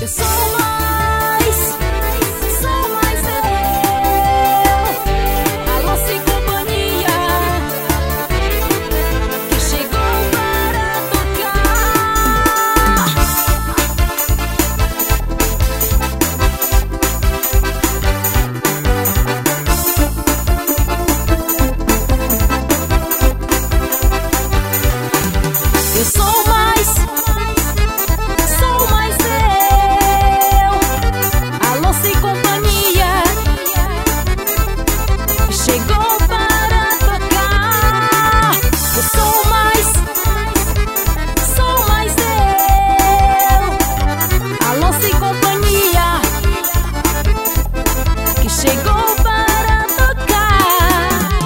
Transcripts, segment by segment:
Eu sou mais eu. Alô, sem companhia, que chegou para tocar. Eu sou mais eu. Alô, sem companhia, que chegou para tocar. Eu sou mais eu. Alô, sem companhia, que chegou para tocar.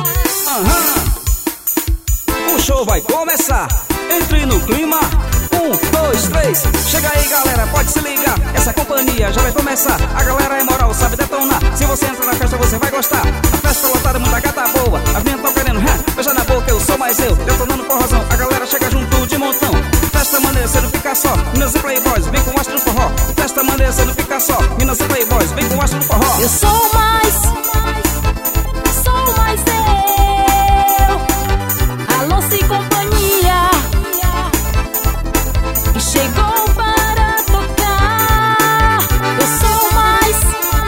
O show vai começar. Entre no clima. 1, 2, 3. Chega aí, galera, pode se ligar. Essa companhia já vai começar. A galera é moral, sabe detonar. Se você entrar na festa, você vai gostar. A festa lotada, muita gata boa. As meninas tão querendo, beija na boca, eu sou mais eu. Detonando forrozão, a galera chega junto de montão. Festa maneira, cê não fica só. Minas e playboys, vem com astro no forró. Festa maneira, cê não fica só. Minas e playboys, vem com astro no forró. Eu sou mais eu. Alô, sem companhia, que chegou para tocar. Eu sou mais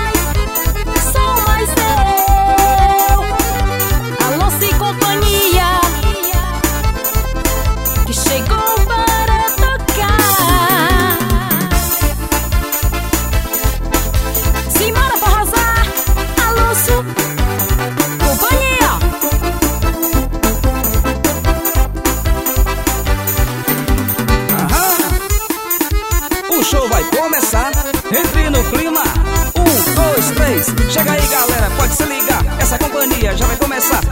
eu. Alô, sem companhia, que chegou para tocar. Simbora pra arrasar. Alô, companhia. O show vai começar. Entre no clima. 1, 2, 3. Chega aí, galera, pode se ligar. Essa companhia já vai começar.